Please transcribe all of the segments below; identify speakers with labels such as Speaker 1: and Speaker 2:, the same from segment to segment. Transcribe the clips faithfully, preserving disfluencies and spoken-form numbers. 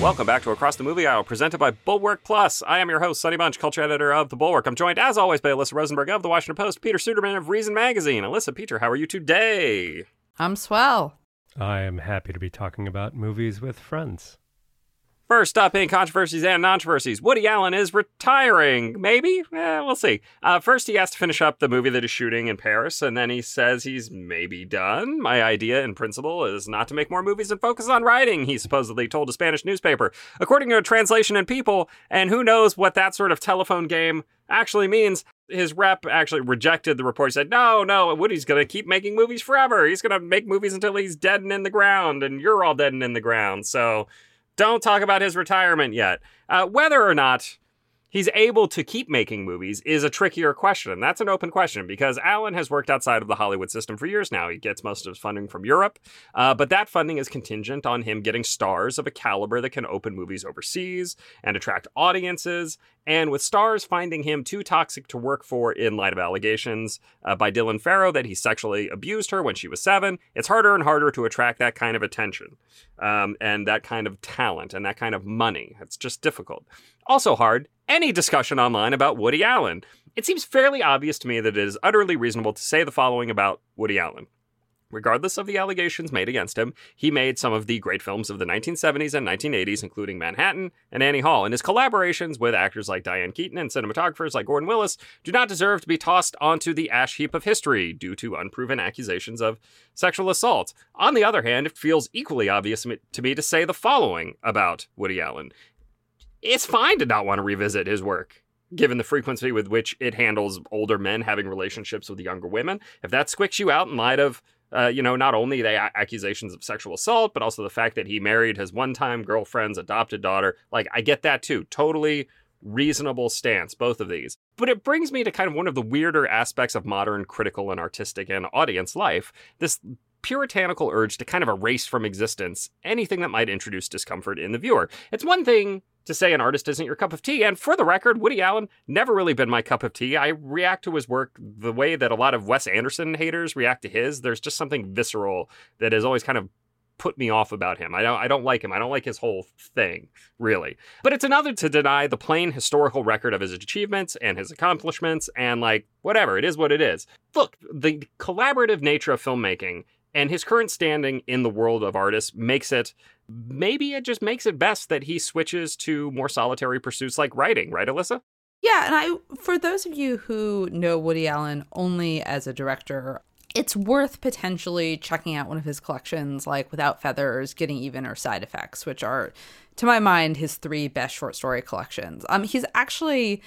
Speaker 1: Welcome back to Across the Movie Aisle, presented by Bulwark Plus. I am your host, Sonny Bunch, culture editor of The Bulwark. I'm joined, as always, by Alyssa Rosenberg of The Washington Post, Peter Suderman of Reason Magazine. Alyssa, Peter, how are you today?
Speaker 2: I'm swell.
Speaker 3: I am happy to be talking about movies with friends.
Speaker 1: First up in controversies and controversies, Woody Allen is retiring. Maybe? Eh, we'll see. Uh, first, he has to finish up the movie that he's shooting in Paris, and then he says he's maybe done. My idea in principle is not to make more movies and focus on writing, he supposedly told a Spanish newspaper. According to a translation in People, and who knows what that sort of telephone game actually means, his rep actually rejected the report. He said, no, no, Woody's going to keep making movies forever. He's going to make movies until he's dead and in the ground, and you're all dead and in the ground, so don't talk about his retirement yet. Uh, whether or not he's able to keep making movies is a trickier question. And that's an open question because Allen has worked outside of the Hollywood system for years now. He gets most of his funding from Europe, uh, but that funding is contingent on him getting stars of a caliber that can open movies overseas and attract audiences. And with stars finding him too toxic to work for in light of allegations uh, by Dylan Farrow that he sexually abused her when she was seven, it's harder and harder to attract that kind of attention um, and that kind of talent and that kind of money. It's just difficult. Also hard, any discussion online about Woody Allen. It seems fairly obvious to me that it is utterly reasonable to say the following about Woody Allen. Regardless of the allegations made against him, he made some of the great films of the nineteen seventies and nineteen eighties, including Manhattan and Annie Hall, and his collaborations with actors like Diane Keaton and cinematographers like Gordon Willis do not deserve to be tossed onto the ash heap of history due to unproven accusations of sexual assault. On the other hand, it feels equally obvious to me to say the following about Woody Allen. It's fine to not want to revisit his work, given the frequency with which it handles older men having relationships with younger women. If that squicks you out in light of Uh, you know, not only the a- accusations of sexual assault, but also the fact that he married his one-time girlfriend's adopted daughter. Like, I get that too. Totally reasonable stance, both of these. But it brings me to kind of one of the weirder aspects of modern critical and artistic and audience life. This puritanical urge to kind of erase from existence anything that might introduce discomfort in the viewer. It's one thing to say an artist isn't your cup of tea, and for the record, Woody Allen never really been my cup of tea. I react to his work the way that a lot of Wes Anderson haters react to his. There's just something visceral that has always kind of put me off about him. I don't I don't like him. I don't like his whole thing, really. But it's another to deny the plain historical record of his achievements and his accomplishments, and like, whatever, it is what it is. Look, the collaborative nature of filmmaking and his current standing in the world of artists makes it, maybe it just makes it best that he switches to more solitary pursuits like writing, right, Alyssa?
Speaker 2: Yeah, and I, for those of you who know Woody Allen only as a director, it's worth potentially checking out one of his collections, like Without Feathers, Getting Even, or Side Effects, which are, to my mind, his three best short story collections. Um, he's actually,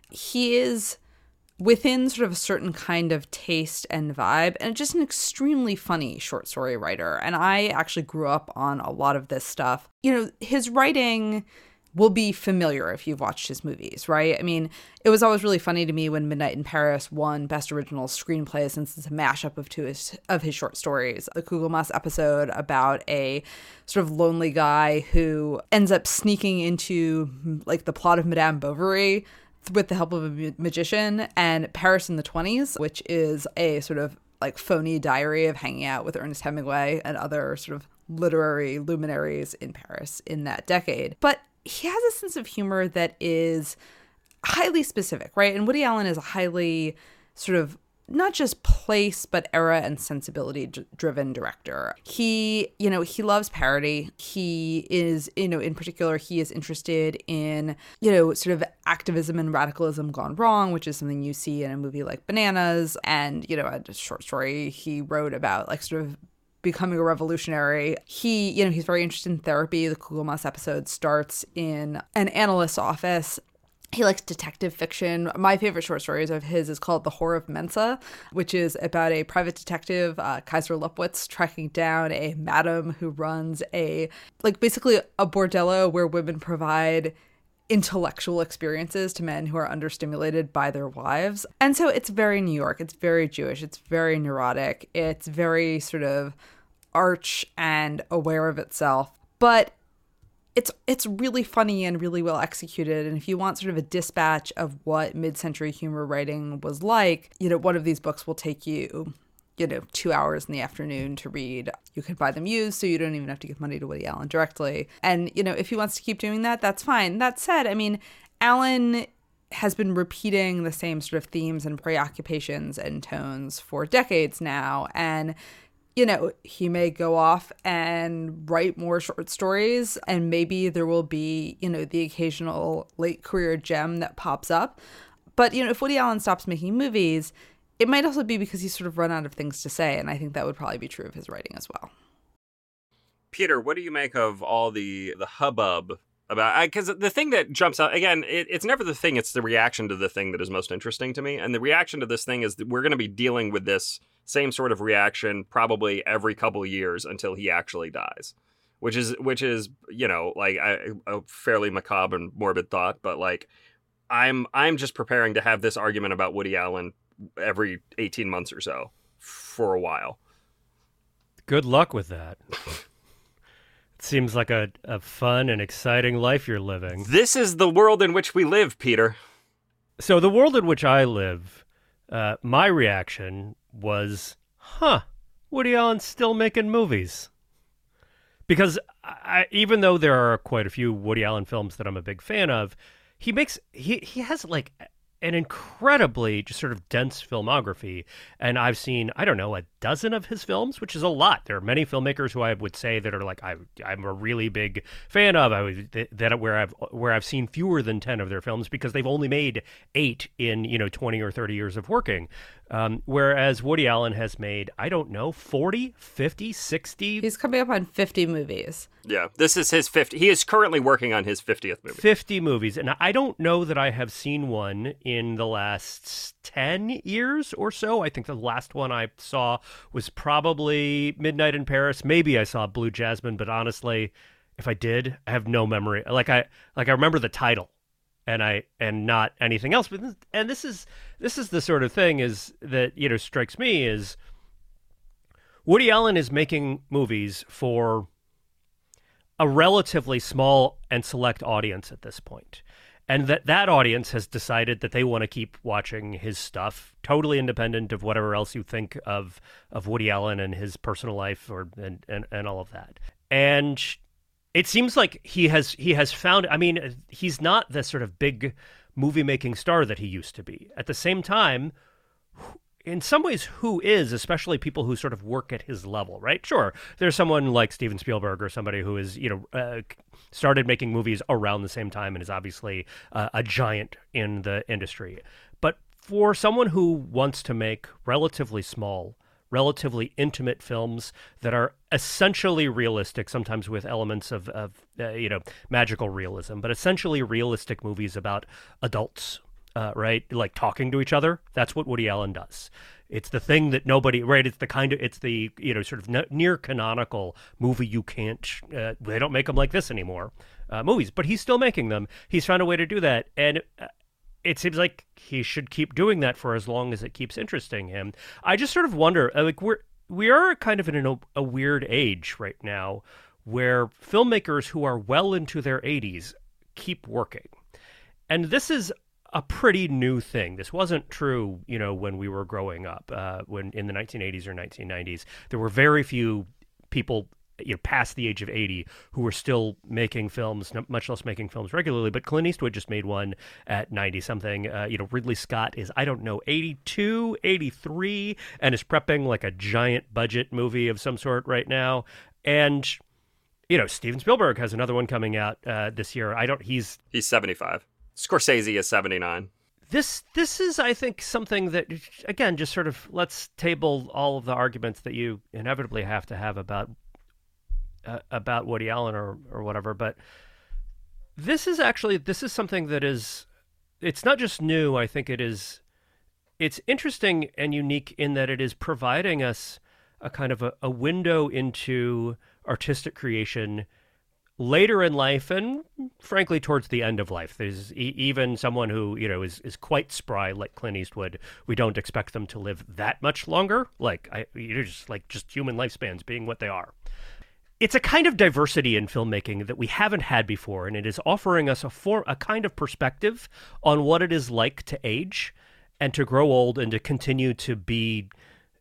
Speaker 2: he is within sort of a certain kind of taste and vibe, and just an extremely funny short story writer. And I actually grew up on a lot of this stuff. You know, his writing will be familiar if you've watched his movies, right? I mean, it was always really funny to me when Midnight in Paris won Best Original Screenplay, since it's a mashup of two his, of his short stories. The Kugelmass episode about a sort of lonely guy who ends up sneaking into like the plot of Madame Bovary with the help of a magician, and Paris in the twenties, which is a sort of like phony diary of hanging out with Ernest Hemingway and other sort of literary luminaries in Paris in that decade. But he has a sense of humor that is highly specific, right? And Woody Allen is a highly sort of not just place, but era and sensibility d- driven director. He, you know, he loves parody. He is, you know, in particular, he is interested in, you know, sort of activism and radicalism gone wrong, which is something you see in a movie like Bananas. And, you know, a short story he wrote about like sort of becoming a revolutionary. He, you know, he's very interested in therapy. The Kugelmass episode starts in an analyst's office. He likes detective fiction. My favorite short stories of his is called The Whore of Mensa, which is about a private detective, uh, Kaiser Lupwitz, tracking down a madam who runs a, like basically a bordello where women provide intellectual experiences to men who are understimulated by their wives. And so it's very New York. It's very Jewish. It's very neurotic. It's very sort of arch and aware of itself. But It's it's really funny and really well executed. And if you want sort of a dispatch of what mid-century humor writing was like, you know, one of these books will take you you know, two hours in the afternoon to read. You could buy them used, so you don't even have to give money to Woody Allen directly. And, you know, if he wants to keep doing that, that's fine. That said, I mean, Allen has been repeating the same sort of themes and preoccupations and tones for decades now. And, you know, he may go off and write more short stories, and maybe there will be, you know, the occasional late career gem that pops up. But, you know, if Woody Allen stops making movies, it might also be because he's sort of run out of things to say, and I think that would probably be true of his writing as well.
Speaker 1: Peter, what do you make of all the, the hubbub about, because the thing that jumps out, again, it, it's never the thing, it's the reaction to the thing that is most interesting to me. And the reaction to this thing is that we're going to be dealing with this same sort of reaction probably every couple of years until he actually dies, which is, which is, you know, like a, a fairly macabre and morbid thought. But like, I'm, I'm just preparing to have this argument about Woody Allen every eighteen months or so for a while.
Speaker 3: Good luck with that. Seems like a, a fun and exciting life you're living.
Speaker 1: This is the world in which we live, Peter.
Speaker 3: So the world in which I live, uh, my reaction was, huh, Woody Allen's still making movies. Because I, even though there are quite a few Woody Allen films that I'm a big fan of, he makes, he, he has like an incredibly just sort of dense filmography. And I've seen, I don't know, a dozen of his films, which is a lot. There are many filmmakers who I would say that are like, I, I'm a really big fan of, I would, that where I've, where I've seen fewer than ten of their films because they've only made eight in, you know, twenty or thirty years of working. Um, whereas Woody Allen has made, I don't know, forty, fifty, sixty.
Speaker 2: He's coming up on fifty movies.
Speaker 1: Yeah, this is his fifty. He is currently working on his fiftieth movie.
Speaker 3: fifty movies. And I don't know that I have seen one in the last ten years or so. I think the last one I saw was probably Midnight in Paris. Maybe I saw Blue Jasmine, but honestly, if I did, I have no memory. Like I like I remember the title. And I and not anything else. But this, and this is this is the sort of thing is that, you know, strikes me is Woody Allen is making movies for a relatively small and select audience at this point. And that that audience has decided that they want to keep watching his stuff, totally independent of whatever else you think of of Woody Allen and his personal life or and, and, and all of that. And it seems like he has he has found, I mean, he's not the sort of big movie-making star that he used to be. At the same time, in some ways, who is, especially people who sort of work at his level, right? Sure, there's someone like Steven Spielberg or somebody who is, you know, uh, started making movies around the same time and is obviously uh, a giant in the industry. But for someone who wants to make relatively small, relatively intimate films that are essentially realistic, sometimes with elements of, of uh, you know, magical realism, but essentially realistic movies about adults, uh, right? Like talking to each other. That's what Woody Allen does. It's the thing that nobody, right? It's the kind of, it's the, you know, sort of ne- near canonical movie you can't, uh, they don't make them like this anymore, uh, movies, but he's still making them. He's found a way to do that. And uh, it seems like he should keep doing that for as long as it keeps interesting him. I just sort of wonder, like we're we are kind of in a, a weird age right now where filmmakers who are well into their eighties keep working. And this is a pretty new thing. This wasn't true, you know, when we were growing up, uh, when in the nineteen eighties or nineteen nineties. There were very few people, you know, past the age of eighty who were still making films, much less making films regularly. But Clint Eastwood just made one at ninety something. Uh, you know, Ridley Scott is, I don't know, eighty-two, eighty-three, and is prepping like a giant budget movie of some sort right now. And, you know, Steven Spielberg has another one coming out uh, this year. I don't, he's...
Speaker 1: He's seventy-five. Scorsese is seventy-nine.
Speaker 3: This this is, I think, something that, again, just sort of let's table all of the arguments that you inevitably have to have about Uh, about Woody Allen or or whatever, but this is actually this is something that is, it's not just new. I think it is, it's interesting and unique in that it is providing us a kind of a, a window into artistic creation later in life and frankly towards the end of life. There's e- even someone who, you know, is, is quite spry like Clint Eastwood. We don't expect them to live that much longer. Like I, you know, just like just human lifespans being what they are. It's a kind of diversity in filmmaking that we haven't had before, and it is offering us a form, a kind of perspective on what it is like to age and to grow old and to continue to be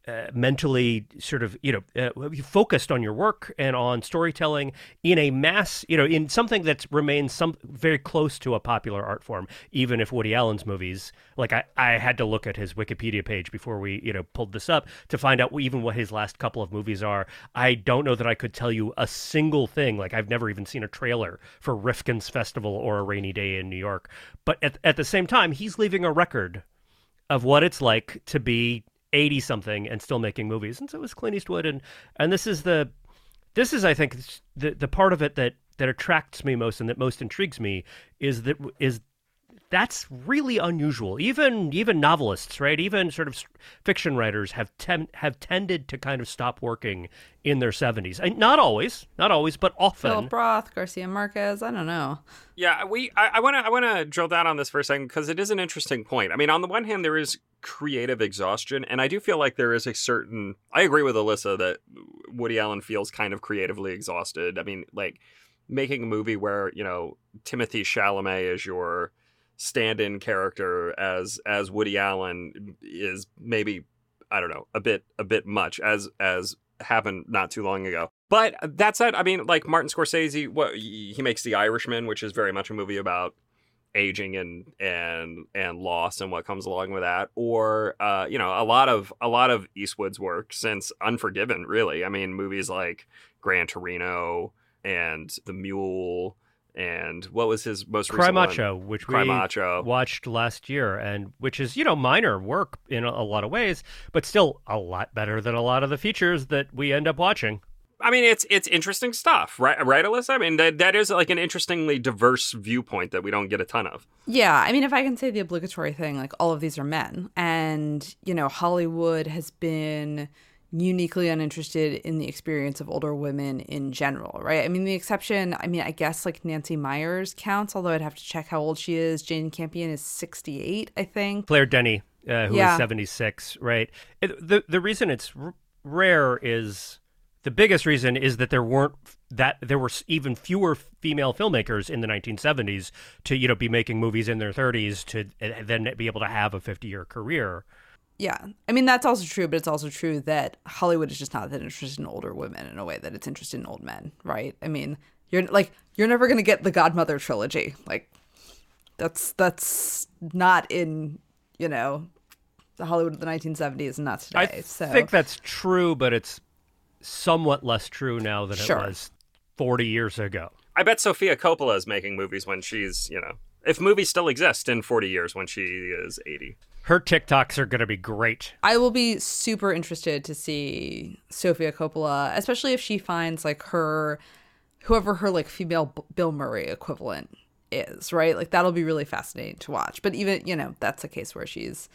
Speaker 3: uh, mentally sort of, you know, uh, focused on your work and on storytelling in a mass, you know, in something that remains some very close to a popular art form, even if Woody Allen's movies, like I, I had to look at his Wikipedia page before we, you know, pulled this up to find out even what his last couple of movies are. I don't know that I could tell you a single thing. Like I've never even seen a trailer for Rifkin's Festival or A Rainy Day in New York. But at, at the same time, he's leaving a record of what it's like to be eighty something and still making movies. And so it was Clint Eastwood. And, and this is the, this is, I think, the, the part of it that, that attracts me most and that most intrigues me is that, is that's really unusual. Even, even novelists, right? Even sort of fiction writers have tem- have tended to kind of stop working in their seventies. And not always, not always, but often.
Speaker 2: Philip Roth, Garcia Marquez, I don't know.
Speaker 1: Yeah, we. I want to. I want to drill down on this for a second because it is an interesting point. I mean, on the one hand, there is creative exhaustion, and I do feel like there is a certain. I agree with Alyssa that Woody Allen feels kind of creatively exhausted. I mean, like making a movie where you know Timothée Chalamet is your stand-in character as as Woody Allen is maybe I don't know a bit a bit much as as happened not too long ago. But that said, I mean, like Martin Scorsese, what he makes The Irishman, which is very much a movie about aging and and and loss and what comes along with that, or uh, you know, a lot of a lot of Eastwood's work since Unforgiven, really. I mean, movies like Gran Torino and The Mule. And what was his most
Speaker 3: Cry
Speaker 1: recent
Speaker 3: Macho,
Speaker 1: one?
Speaker 3: which
Speaker 1: Cry
Speaker 3: we
Speaker 1: Macho.
Speaker 3: watched last year, and which is, you know, minor work in a, a lot of ways, but still a lot better than a lot of the features that we end up watching.
Speaker 1: I mean, it's it's interesting stuff, right, right, Alyssa? I mean, that that is like an interestingly diverse viewpoint that we don't get a ton of.
Speaker 2: Yeah, I mean, if I can say the obligatory thing, like all of these are men. And, you know, Hollywood has been uniquely uninterested in the experience of older women in general, right? I mean, the exception, I mean, I guess like Nancy Meyers counts, although I'd have to check how old she is. Jane Campion is sixty-eight, I think.
Speaker 3: Claire Denny, uh, who
Speaker 2: Yeah.
Speaker 3: is seventy-six, right? It, the the reason it's r- rare is the biggest reason is that there weren't that there were even fewer female filmmakers in the nineteen seventies to, you know, be making movies in their thirties to uh, then be able to have a fifty-year career.
Speaker 2: Yeah. I mean, that's also true, but it's also true that Hollywood is just not that interested in older women in a way that it's interested in old men, right? I mean, you're like, you're never going to get the Godmother trilogy. Like, that's, that's not in, you know, the Hollywood of the nineteen seventies and not today.
Speaker 3: I
Speaker 2: so.
Speaker 3: think that's true, but it's somewhat less true now than
Speaker 2: Sure.
Speaker 3: it was forty years ago.
Speaker 1: I bet Sofia Coppola is making movies when she's, you know, if movies still exist in forty years when she is eighty.
Speaker 3: Her TikToks are going to be great.
Speaker 2: I will be super interested to see Sofia Coppola, especially if she finds like her, whoever her like female B- Bill Murray equivalent is, right? Like that'll be really fascinating to watch. But even, you know, that's a case where she's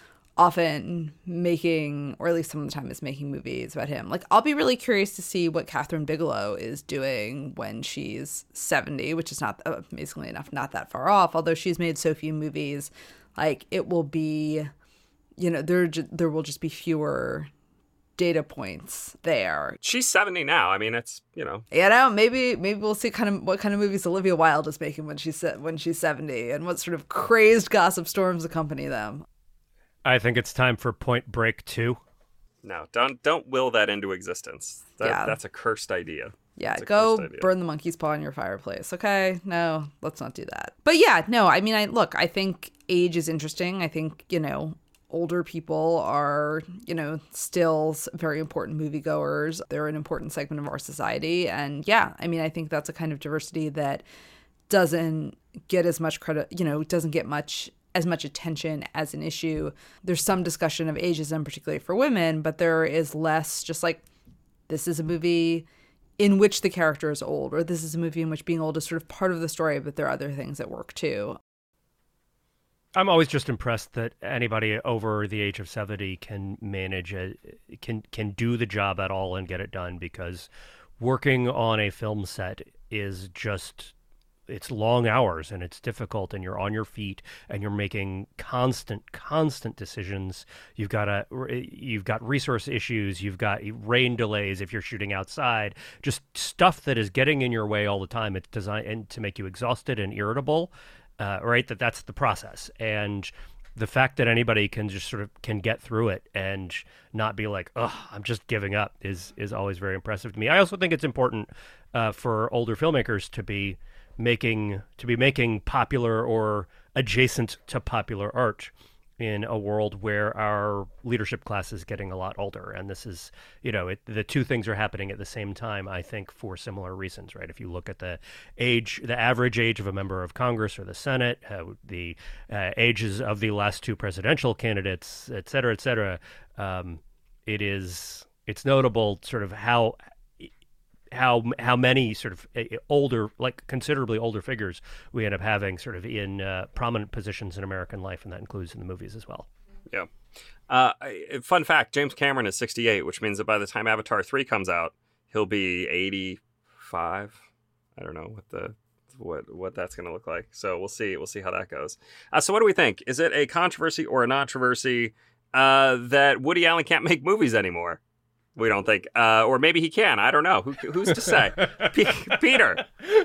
Speaker 2: often making, or at least some of the time is making movies about him. Like I'll be really curious to see what Catherine Bigelow is doing when she's seventy, which is not, uh, amazingly enough, not that far off. Although she's made so few movies, like it will be, you know, there ju- there will just be fewer data points there.
Speaker 1: She's seventy now. I mean, it's, you know.
Speaker 2: You know, maybe maybe we'll see kind of what kind of movies Olivia Wilde is making when she's se- when she's seventy, and what sort of crazed gossip storms accompany them.
Speaker 3: I think it's time for Point Break two.
Speaker 1: No, don't don't will that into existence. That,
Speaker 2: Yeah.
Speaker 1: That's a cursed idea.
Speaker 2: Yeah,
Speaker 1: That's a
Speaker 2: go
Speaker 1: cursed idea.
Speaker 2: burn the monkey's paw in your fireplace. Okay, no, let's not do that. But yeah, no, I mean, I look, I think age is interesting. I think, you know, older people are, you know, still s- very important moviegoers. They're an important segment of our society. And yeah, I mean, I think that's a kind of diversity that doesn't get as much credit, you know, doesn't get much as much attention as an issue. There's some discussion of ageism, particularly for women, but there is less just like, this is a movie in which the character is old, or this is a movie in which being old is sort of part of the story, but there are other things at work too.
Speaker 3: I'm always just impressed that anybody over the age of seventy can manage a can can do the job at all and get it done, because working on a film set is just, it's long hours and it's difficult, and you're on your feet and you're making constant constant decisions. You've got a you've got resource issues, you've got rain delays if you're shooting outside, just stuff that is getting in your way all the time. It's designed to make you exhausted and irritable. Uh, right, that that's the process. And the fact that anybody can just sort of can get through it and not be like, oh, I'm just giving up is is always very impressive to me. I also think it's important uh, for older filmmakers to be making to be making popular or adjacent to popular art in a world where our leadership class is getting a lot older. And this is, you know, it, the two things are happening at the same time, I think, for similar reasons, right? If you look at the age, the average age of a member of Congress or the Senate, uh, the uh, ages of the last two presidential candidates, et cetera, et cetera, um, it is, it's notable sort of how, how how many sort of older, like considerably older figures we end up having sort of in uh, prominent positions in American life, and that includes in the movies as well.
Speaker 1: Yeah. Uh, fun fact, James Cameron is sixty-eight, which means that by the time Avatar three comes out, he'll be eighty-five. I don't know what the what what that's going to look like. So we'll see. We'll see how that goes. Uh, so what do we think? Is it a controversy or a controversy uh, that Woody Allen can't make movies anymore? We don't think. Uh, or maybe he can. I don't know. Who, who's to say? P- Peter.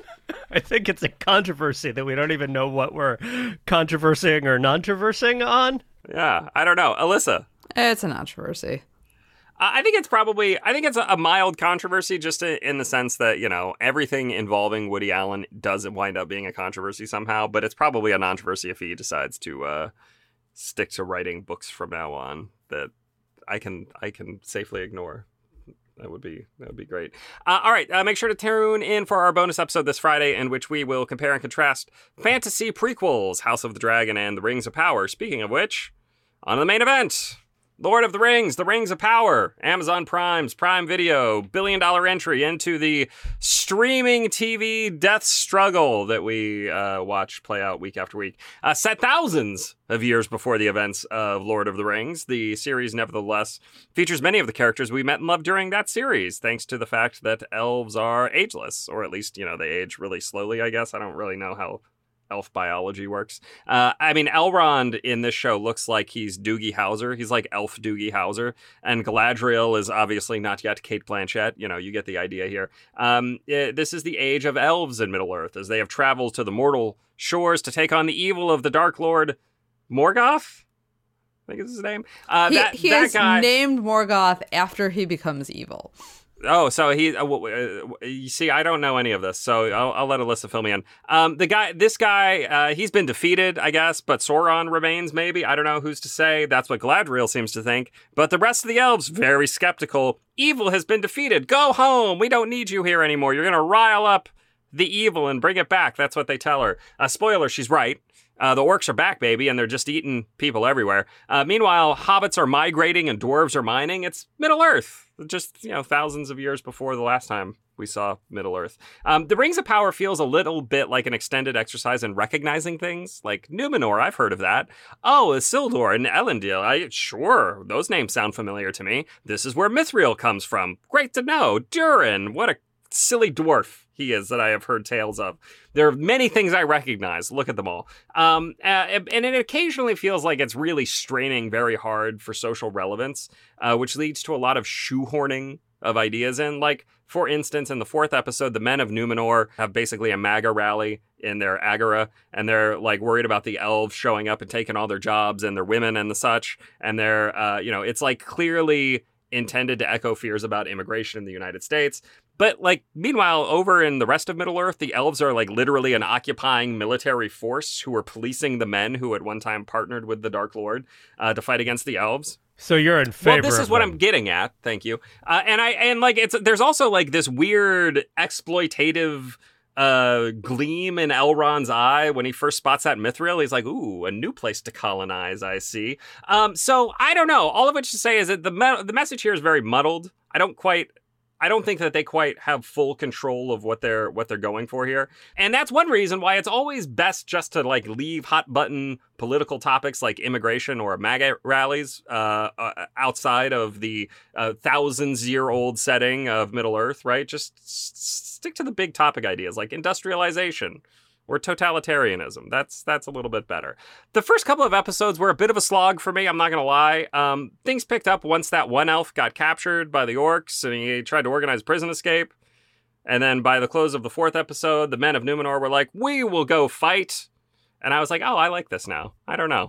Speaker 3: I think it's a controversy that we don't even know what we're controversing or non-traversing on.
Speaker 1: Yeah, I don't know. Alyssa.
Speaker 2: It's a controversy.
Speaker 1: Uh, I think it's probably, I think it's a, a mild controversy just in, in the sense that, you know, everything involving Woody Allen does wind up being a controversy somehow, but it's probably a controversy if he decides to uh, stick to writing books from now on that I can I can safely ignore. That would be that would be great. Uh, all right, uh, make sure to tune in for our bonus episode this Friday, in which we will compare and contrast fantasy prequels, House of the Dragon and The Rings of Power. Speaking of which, on to the main event. Lord of the Rings, The Rings of Power, Amazon Prime's Prime Video, billion dollar entry into the streaming T V death struggle that we uh, watch play out week after week. Uh, set thousands of years before the events of Lord of the Rings, the series nevertheless features many of the characters we met and loved during that series, thanks to the fact that elves are ageless, or at least, you know, they age really slowly, I guess. I don't really know how elf biology works. Uh, I mean, Elrond in this show looks like he's Doogie Howser. He's like elf Doogie Howser. And Galadriel is obviously not yet Cate Blanchett. You know, you get the idea here. Um, it, this is the age of elves in Middle-earth, as they have traveled to the mortal shores to take on the evil of the Dark Lord Morgoth? I think is his name. Uh,
Speaker 2: he
Speaker 1: that,
Speaker 2: he
Speaker 1: that
Speaker 2: is
Speaker 1: guy...
Speaker 2: named Morgoth after he becomes evil.
Speaker 1: Oh, so he, uh, uh, you see, I don't know any of this, so I'll, I'll let Alyssa fill me in. Um, the guy, this guy, uh, he's been defeated, I guess, but Sauron remains, maybe. I don't know who's to say. That's what Galadriel seems to think. But the rest of the elves, very skeptical. Evil has been defeated. Go home. We don't need you here anymore. You're going to rile up the evil and bring it back. That's what they tell her. Uh, spoiler, she's right. Uh, the orcs are back, baby, and they're just eating people everywhere. Uh, meanwhile, hobbits are migrating and dwarves are mining. It's Middle-earth, just, you know, thousands of years before the last time we saw Middle-earth. Um, the Rings of Power feels a little bit like an extended exercise in recognizing things, like Numenor, I've heard of that. Oh, Isildur and Elendil, I, sure, those names sound familiar to me. This is where Mithril comes from. Great to know. Durin, what a silly dwarf he is that I have heard tales of. There are many things I recognize. Look at them all. Um, uh, and it occasionally feels like it's really straining very hard for social relevance, uh, which leads to a lot of shoehorning of ideas in. Like, for instance, in the fourth episode, the men of Numenor have basically a MAGA rally in their agora, and they're like worried about the elves showing up and taking all their jobs and their women and the such. And they're, uh, you know, it's like clearly intended to echo fears about immigration in the United States. But, like, meanwhile, over in the rest of Middle-earth, the elves are, like, literally an occupying military force who are policing the men who at one time partnered with the Dark Lord uh, to fight against the elves.
Speaker 3: So you're in favor.
Speaker 1: Well, this is
Speaker 3: of
Speaker 1: what
Speaker 3: them.
Speaker 1: I'm getting at. Thank you. Uh, and I and like it's there's also like this weird exploitative uh, gleam in Elrond's eye when he first spots that Mithril. He's like, "Ooh, a new place to colonize." I see. Um, so I don't know. All of which to say is that the me- the message here is very muddled. I don't quite. I don't think that they quite have full control of what they're what they're going for here. And that's one reason why it's always best just to like leave hot button political topics like immigration or MAGA rallies uh, uh, outside of the uh, thousands year old setting of Middle Earth, right? Just s- stick to the big topic ideas like industrialization or totalitarianism. That's that's a little bit better. The first couple of episodes were a bit of a slog for me, I'm not going to lie. Um, things picked up once that one elf got captured by the orcs and he tried to organize prison escape. And then by the close of the fourth episode, the men of Numenor were like, we will go fight. And I was like, oh, I like this now. I don't know.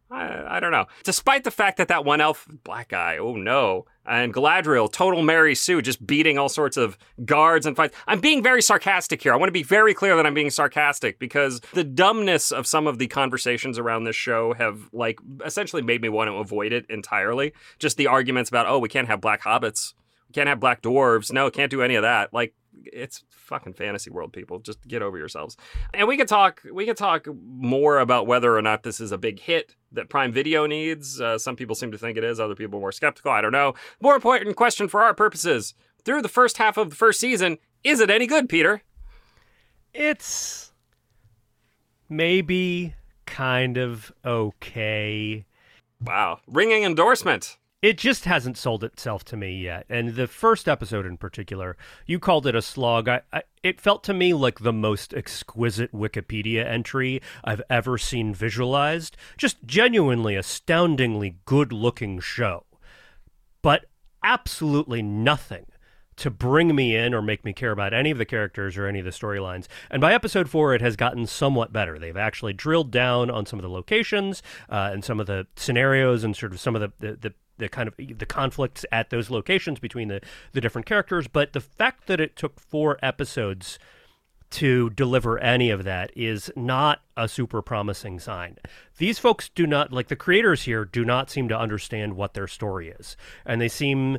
Speaker 1: I, I don't know. Despite the fact that that one elf, black guy, oh no, and Galadriel, total Mary Sue, just beating all sorts of guards and fights. I'm being very sarcastic here. I want to be very clear that I'm being sarcastic because the dumbness of some of the conversations around this show have, like, essentially made me want to avoid it entirely. Just the arguments about, oh, we can't have black hobbits. We can't have black dwarves. No, can't do any of that. Like, it's fucking fantasy world, people. Just get over yourselves. And we could talk we could talk more about whether or not this is a big hit that Prime Video needs. Uh, some people seem to think it is. Other people are more skeptical. I don't know. More important question for our purposes. Through the first half of the first season, is it any good, Peter?
Speaker 3: It's maybe kind of okay.
Speaker 1: Wow. Ringing endorsement.
Speaker 3: It just hasn't sold itself to me yet. And the first episode in particular, you called it a slog. I, I, it felt to me like the most exquisite Wikipedia entry I've ever seen visualized. Just genuinely astoundingly good-looking show. But absolutely nothing to bring me in or make me care about any of the characters or any of the storylines. And by episode four, it has gotten somewhat better. They've actually drilled down on some of the locations uh, and some of the scenarios and sort of some of the, the, the the kind of the conflicts at those locations between the, the different characters. But the fact that it took four episodes to deliver any of that is not a super promising sign. These folks do not, like the creators here, do not seem to understand what their story is. And they seem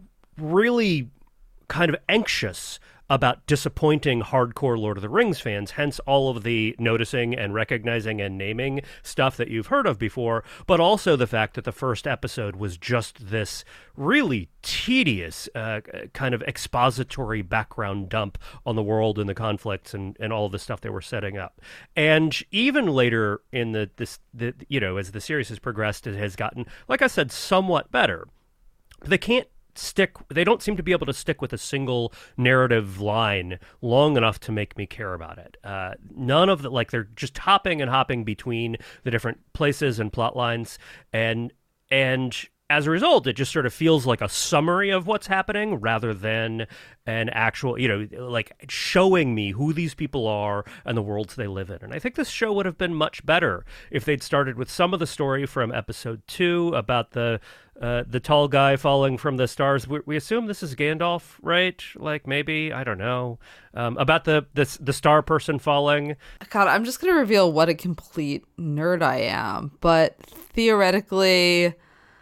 Speaker 3: really kind of anxious about disappointing hardcore Lord of the Rings fans, hence all of the noticing and recognizing and naming stuff that you've heard of before, but also the fact that the first episode was just this really tedious uh, kind of expository background dump on the world and the conflicts and, and all of the stuff they were setting up. And even later in the, this, the, you know, as the series has progressed, it has gotten, like I said, somewhat better. They can't stick they don't seem to be able to stick with a single narrative line long enough to make me care about it. Uh, none of the, like, they're just hopping and hopping between the different places and plot lines, and and as a result, it just sort of feels like a summary of what's happening rather than an actual, you know, like showing me who these people are and the worlds they live in. And I think this show would have been much better if they'd started with some of the story from episode two about the uh, the tall guy falling from the stars. We, we assume this is Gandalf, right? Like, maybe, I don't know. Um, about the, the the star person falling.
Speaker 2: God, I'm just going to reveal what a complete nerd I am. But theoretically,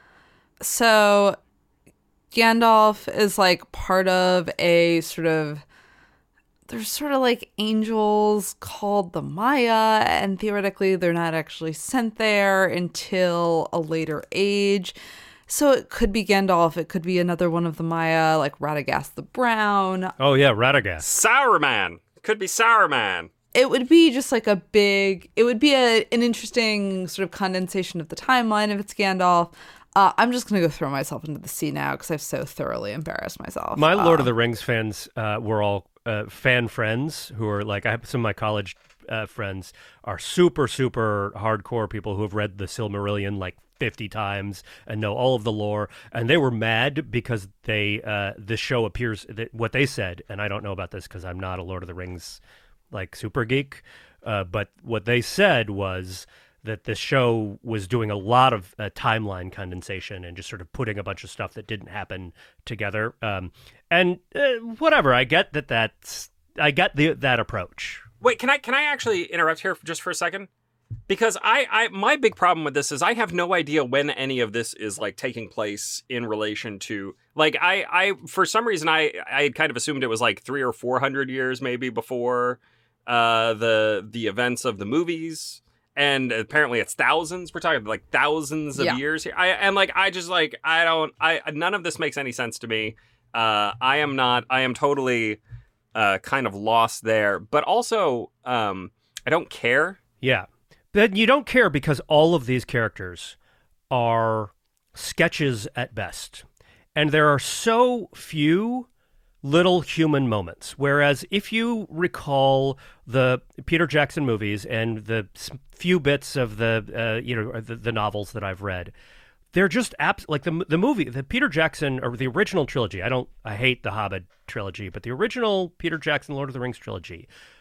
Speaker 2: so Gandalf is like part of a sort of, there's sort of like angels called the Maya, and theoretically they're not actually sent there until a later age. So it could be Gandalf, it could be another one of the Maya, like Radagast the Brown.
Speaker 3: Oh yeah, Radagast.
Speaker 1: Sauron. Could be Sauron.
Speaker 2: It would be just like a big, it would be a, an interesting sort of condensation of the timeline if it's Gandalf. Uh, I'm just going to go throw myself into the sea now because I've so thoroughly embarrassed myself.
Speaker 3: My
Speaker 2: um,
Speaker 3: Lord of the Rings fans uh, were all uh, fan friends who are like, I have some of my college uh, friends are super, super hardcore people who have read the Silmarillion like fifty times and know all of the lore. And they were mad because they uh, the show appears, that what they said, and I don't know about this because I'm not a Lord of the Rings like super geek, uh, but what they said was that the show was doing a lot of uh, timeline condensation and just sort of putting a bunch of stuff that didn't happen together. Um, and uh, whatever, I get that that's, I get the, that approach.
Speaker 1: Wait, can I can I actually interrupt here just for a second? Because I, I my big problem with this is I have no idea when any of this is like taking place in relation to, like, I, I for some reason I, I had kind of assumed it was like three or four hundred years maybe before uh, the the events of the movies. And apparently it's thousands. We're talking like thousands of
Speaker 2: yeah.
Speaker 1: years here. I and like I just like I don't I none of this makes any sense to me. Uh, I am not. I am totally uh, kind of lost there. But also, um, I don't care.
Speaker 3: Yeah, but you don't care because all of these characters are sketches at best, and there are so few little human moments. Whereas if you recall the Peter Jackson movies and the few bits of the uh, you know the, the novels that I've read, they're just abs- like the the movie, the Peter Jackson or the original trilogy. I don't I hate the Hobbit trilogy, but the original Peter Jackson Lord of the Rings trilogy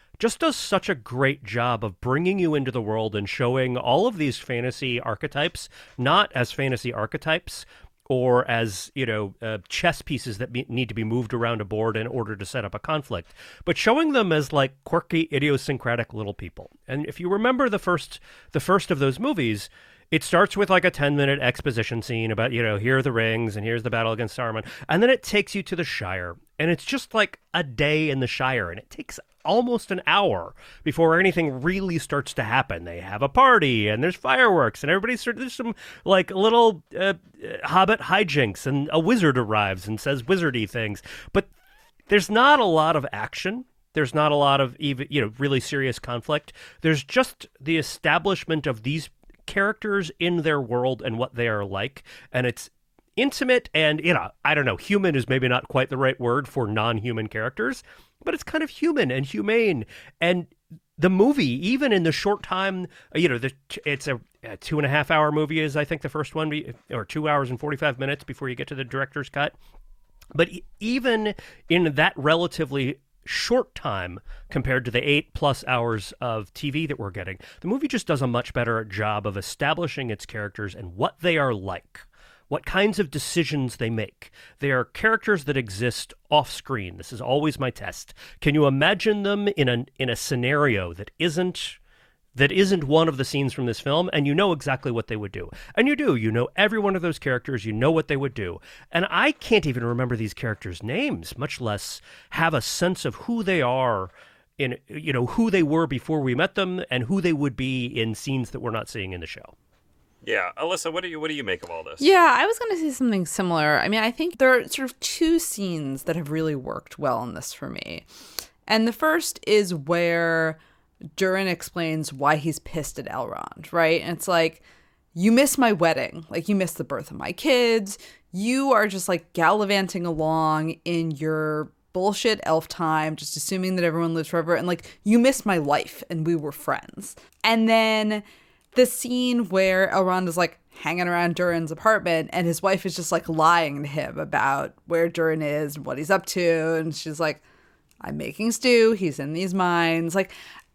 Speaker 3: just does such a great job of bringing you into the world and showing all of these fantasy archetypes, not as fantasy archetypes or as, you know, uh, chess pieces that be- need to be moved around a board in order to set up a conflict, but showing them as like quirky, idiosyncratic little people. And if you remember the first, the first of those movies, it starts with like a ten minute exposition scene about, you know, here are the rings and here's the battle against Saruman. And then it takes you to the Shire. And it's just like a day in the Shire. And it takes almost an hour before anything really starts to happen. They have a party and there's fireworks and everybody's sort of, there's some like little uh, hobbit hijinks and a wizard arrives and says wizardy things. But there's not a lot of action. There's not a lot of even, you know, really serious conflict. There's just the establishment of these characters in their world and what they are like, and it's intimate and, you know, I don't know, human is maybe not quite the right word for non-human characters, but it's kind of human and humane. And the movie, even in the short time, you know, the, it's a, a two and a half hour movie is I think the first one, or two hours and forty-five minutes before you get to the director's cut. But even in that relatively short time compared to the eight plus hours of T V that we're getting, the movie just does a much better job of establishing its characters and what they are like, what kinds of decisions they make. They are characters that exist off screen. This is always my test. Can you imagine them in a in a scenario that isn't that isn't one of the scenes from this film, and you know exactly what they would do? And you do. You know every one of those characters. You know what they would do. And I can't even remember these characters' names, much less have a sense of who they are in, you know, who they were before we met them and who they would be in scenes that we're not seeing in the show.
Speaker 1: Yeah. Alyssa, what do you what do you make of all this?
Speaker 2: Yeah, I was going to say something similar. I mean, I think there are sort of two scenes that have really worked well in this for me. And the first is where Durin explains why he's pissed at Elrond, right? And it's like, you miss my wedding. Like, you miss the birth of my kids. You are just like gallivanting along in your bullshit elf time, just assuming that everyone lives forever. And like, you missed my life and we were friends. And then the scene where Elrond is like hanging around Durin's apartment and his wife is just like lying to him about where Durin is and what he's up to. And she's like, I'm making stew. He's in these mines. Like,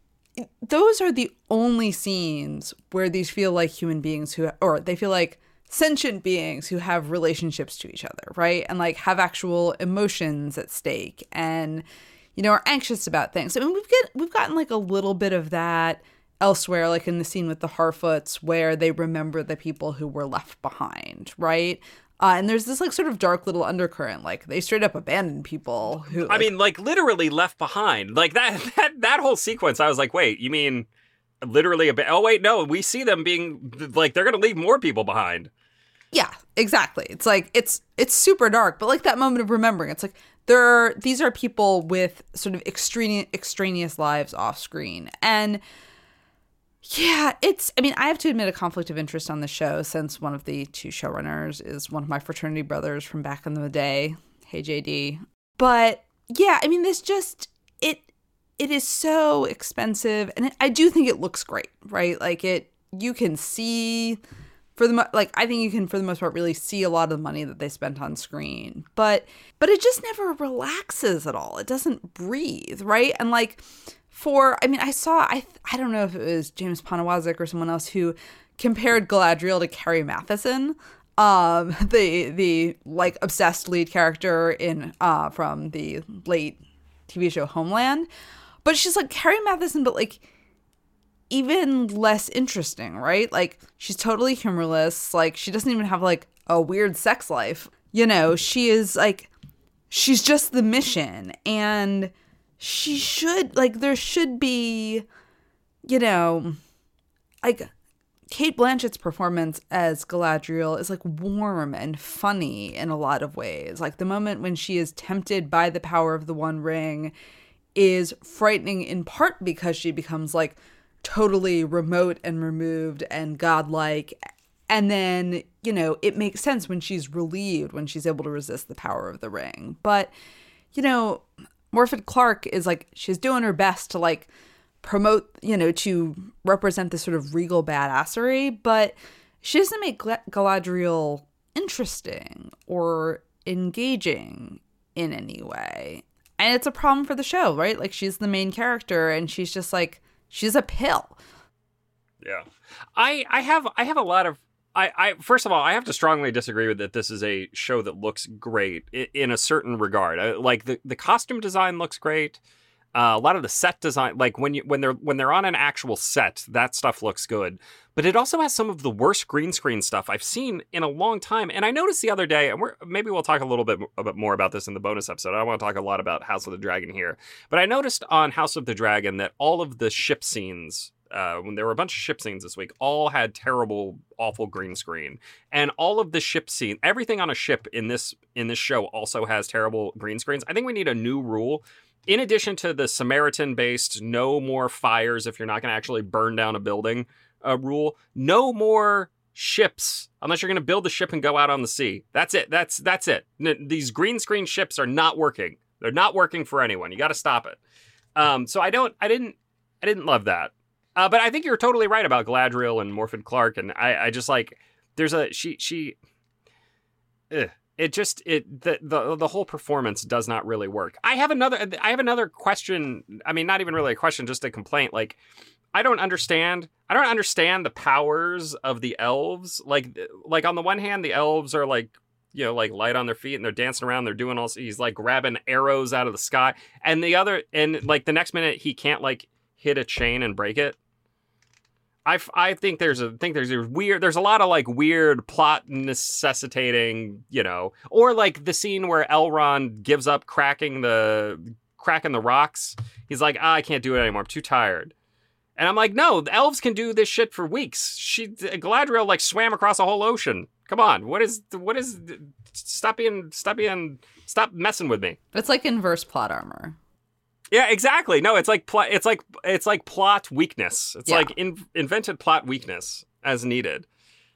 Speaker 2: those are the only scenes where these feel like human beings who, or they feel like sentient beings who have relationships to each other, right? And like have actual emotions at stake and, you know, are anxious about things. I mean, we've get, we've gotten like a little bit of that elsewhere, like in the scene with the Harfoots where they remember the people who were left behind, right? Uh, and there's this like sort of dark little undercurrent, like they straight up abandoned people who, like,
Speaker 1: I mean, like literally left behind. Like that that that whole sequence, I was like, wait, you mean literally? Ab- oh wait, no, we see them being like they're gonna leave more people behind.
Speaker 2: Yeah, exactly. It's like it's it's super dark, but like that moment of remembering, it's like there are these are people with sort of extraneous extraneous lives off screen. And yeah, it's, I mean, I have to admit a conflict of interest on the show since one of the two showrunners is one of my fraternity brothers from back in the day. Hey, J D. But yeah, I mean, this just, it, it is so expensive. And it, I do think it looks great, right? Like it, you can see for the, mo- like, I think you can, for the most part, really see a lot of the money that they spent on screen. But, but it just never relaxes at all. It doesn't breathe, right? And like, For, I mean, I saw, I I don't know if it was James Poniewozik or someone else who compared Galadriel to Carrie Matheson, um, the the like obsessed lead character in uh from the late T V show Homeland, but she's like Carrie Matheson, but like even less interesting, right? Like she's totally humorless, like she doesn't even have like a weird sex life, you know. She is like, she's just the mission, and she should, like, there should be, you know, like, Cate Blanchett's performance as Galadriel is, like, warm and funny in a lot of ways. Like, the moment when she is tempted by the power of the One Ring is frightening in part because she becomes, like, totally remote and removed and godlike. And then, you know, it makes sense when she's relieved, when she's able to resist the power of the ring. But, you know, Morfydd Clark is like, she's doing her best to like promote, you know, to represent this sort of regal badassery, but she doesn't make Galadriel interesting or engaging in any way. And it's a problem for the show, right? Like, she's the main character, and she's just like, she's a pill.
Speaker 1: Yeah. I I have I have a lot of I, I first of all, I have to strongly disagree with that this is a show that looks great in, in a certain regard. I, like the, the costume design looks great. Uh, a lot of the set design, like when you when they're when they're on an actual set, that stuff looks good. But it also has some of the worst green screen stuff I've seen in a long time. And I noticed the other day, and we're, maybe we'll talk a little bit, a bit more about this in the bonus episode. I don't want to talk a lot about House of the Dragon here. But I noticed on House of the Dragon that all of the ship scenes, uh, when there were a bunch of ship scenes this week, all had terrible, awful green screen. And all of the ship scene, everything on a ship in this in this show also has terrible green screens. I think we need a new rule. In addition to the Samaritan-based no more fires if you're not going to actually burn down a building uh, rule, no more ships unless you're going to build the ship and go out on the sea. That's it. That's that's it. N- these green screen ships are not working. They're not working for anyone. You got to stop it. Um, so I don't. I didn't. I didn't love that. Uh, but I think you're totally right about Galadriel and Morfydd Clark. And I, I just like there's a she she. Ugh. It just it the, the the whole performance does not really work. I have another I have another question. I mean, not even really a question, just a complaint. Like, I don't understand. I don't understand the powers of the elves. Like like on the one hand, the elves are like, you know, like light on their feet and they're dancing around. They're doing all. He's like grabbing arrows out of the sky, and the other and like the next minute he can't like hit a chain and break it. I, I think there's a think there's a weird there's a lot of like weird plot necessitating, you know, or like the scene where Elrond gives up cracking the cracking the rocks. He's like, ah, I can't do it anymore. I'm too tired. And I'm like, no, the elves can do this shit for weeks. She Galadriel like swam across a whole ocean. Come on, what is what is stop being stop being stop messing with me.
Speaker 2: It's like inverse plot armor.
Speaker 1: Yeah, exactly. No, it's like pl- it's like it's like plot weakness. It's
Speaker 2: yeah.
Speaker 1: like in- invented plot weakness as needed.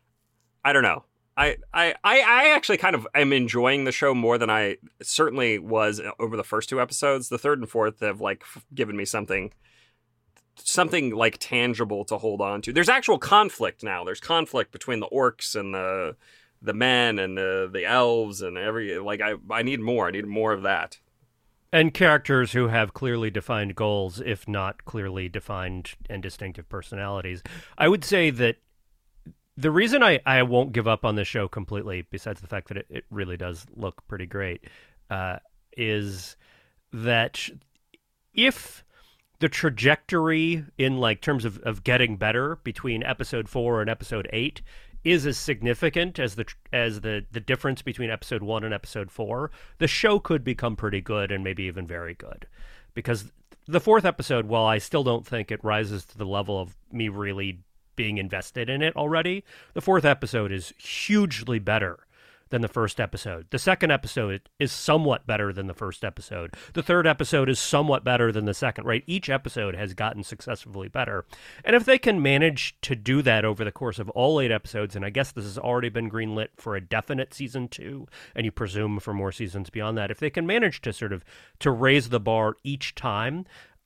Speaker 1: I don't know. I, I I I actually kind of am enjoying the show more than I certainly was over the first two episodes. The third and fourth have like given me something something like tangible to hold on to. There's actual conflict now. There's conflict between the orcs and the the men and the the elves and every like I I need more. I need more of that.
Speaker 3: And characters who have clearly defined goals, if not clearly defined and distinctive personalities. I would say that the reason I, I won't give up on this show completely, besides the fact that it, it really does look pretty great, uh, is that if the trajectory in like terms of, of getting better between episode four and episode eight is as significant as the as the the difference between episode one and episode four, the show could become pretty good and maybe even very good. Because the fourth episode, while I still don't think it rises to the level of me really being invested in it already, the fourth episode is hugely better than the first episode. The second episode is somewhat better than the first episode. The third episode is somewhat better than the second, right? Each episode has gotten successively better. And if they can manage to do that over the course of all eight episodes, and I guess this has already been greenlit for a definite season two, and you presume for more seasons beyond that, if they can manage to sort of to raise the bar each time,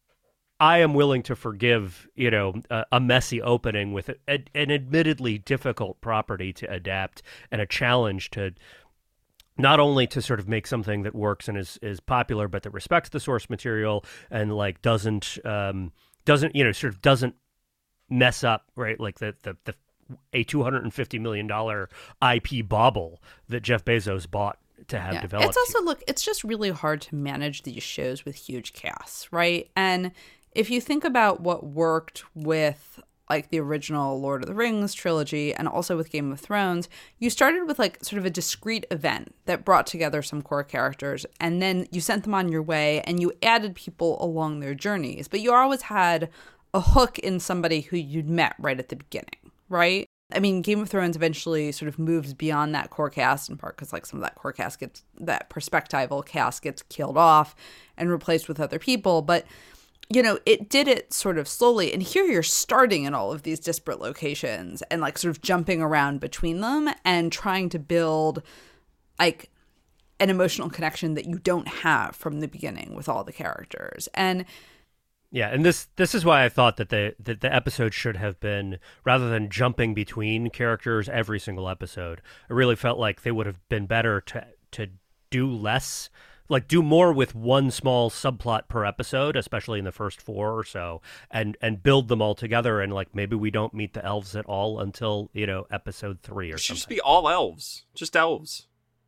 Speaker 3: I am willing to forgive, you know, a, a messy opening with a, a, an admittedly difficult property to adapt and a challenge to not only to sort of make something that works and is, is popular, but that respects the source material and like doesn't um, doesn't you know sort of doesn't mess up, right? Like the the, the a two hundred fifty million dollars I P bauble that Jeff Bezos bought to have
Speaker 2: yeah.
Speaker 3: developed.
Speaker 2: It's also look, it's just really hard to manage these shows with huge casts, right? And if you think about what worked with like the original Lord of the Rings trilogy and also with Game of Thrones, you started with like sort of a discrete event that brought together some core characters, and then you sent them on your way and you added people along their journeys. But you always had a hook in somebody who you'd met right at the beginning, right? I mean, Game of Thrones eventually sort of moves beyond that core cast, in part because like some of that core cast gets, that perspectival cast gets killed off and replaced with other people. But you know, it did it sort of slowly. And here you're starting in all of these disparate locations and like sort of jumping around between them and trying to build like an emotional connection that you don't have from the beginning with all the characters. And
Speaker 3: yeah, and this this is why I thought that the that the episode should have been, rather than jumping between characters every single episode, I really felt like they would have been better to to do less like do more with one small subplot per episode, especially in the first four or so, and and build them all together. And like maybe we don't meet the elves at all until, you know, episode three or
Speaker 1: it should
Speaker 3: something.
Speaker 1: just be all elves, just elves.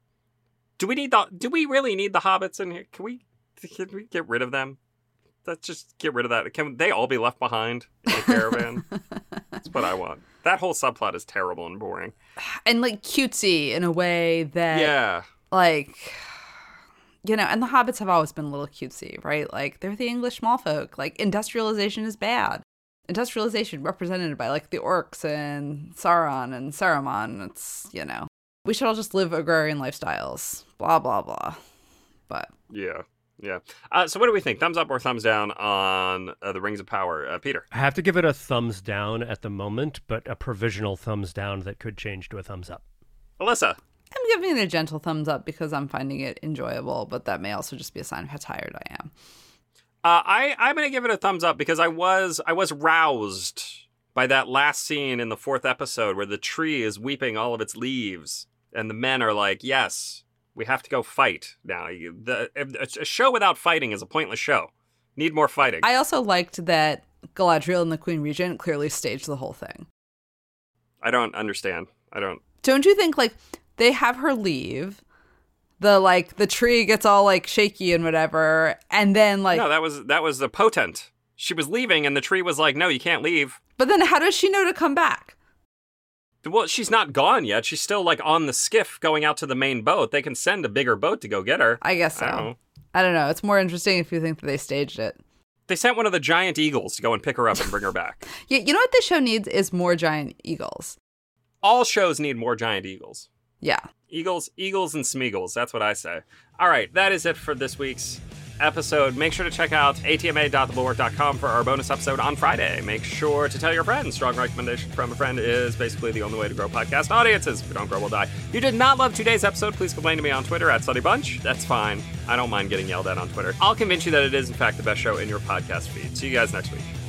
Speaker 1: Do we need the? Do we really need the hobbits in here? Can we? Can we get rid of them? Let's just get rid of that. Can they all be left behind in a caravan? That's what I want. That whole subplot is terrible and boring.
Speaker 2: And like cutesy in a way that,
Speaker 1: Yeah.
Speaker 2: like, you know, and the hobbits have always been a little cutesy, right? Like, they're the English small folk. Like, industrialization is bad. Industrialization represented by, like, the orcs and Sauron and Saruman. It's, you know, we should all just live agrarian lifestyles. Blah, blah, blah. But.
Speaker 1: Yeah. Yeah. Uh, so what do we think? Thumbs up or thumbs down on uh, the Rings of Power? Uh, Peter?
Speaker 3: I have to give it a thumbs down at the moment, but a provisional thumbs down that could change to a thumbs up.
Speaker 1: Alyssa?
Speaker 2: I'm giving it a gentle thumbs up because I'm finding it enjoyable, but that may also just be a sign of how tired I am.
Speaker 1: Uh, I, I'm going to give it a thumbs up because I was I was roused by that last scene in the fourth episode where the tree is weeping all of its leaves and the men are like, yes, we have to go fight now. You, the, a show without fighting is a pointless show. Need more fighting.
Speaker 2: I also liked that Galadriel and the Queen Regent clearly staged the whole thing.
Speaker 1: I don't understand. I don't.
Speaker 2: Don't you think, like, they have her leave, the, like, the tree gets all, like, shaky and whatever, and then, like...
Speaker 1: No, that was, that was the potent. She was leaving, and the tree was like, no, you can't leave.
Speaker 2: But then how does she know to come back?
Speaker 1: Well, she's not gone yet. She's still, like, on the skiff going out to the main boat. They can send a bigger boat to go get her.
Speaker 2: I guess so.
Speaker 1: I don't know.
Speaker 2: I don't know. It's more interesting if you think that they staged it.
Speaker 1: They sent one of the giant eagles to go and pick her up and bring her back.
Speaker 2: Yeah, you know what this show needs is more giant eagles.
Speaker 1: All shows need more giant eagles.
Speaker 2: Yeah.
Speaker 1: Eagles, eagles, and smeagles. That's what I say. All right, that is it for this week's episode. Make sure to check out A T M A dot the bulwark dot com for our bonus episode on Friday. Make sure to tell your friends. Strong recommendation from a friend is basically the only way to grow podcast audiences. If we don't grow, we'll die. If you did not love today's episode, please complain to me on Twitter at SunnyBunch. That's fine. I don't mind getting yelled at on Twitter. I'll convince you that it is, in fact, the best show in your podcast feed. See you guys next week.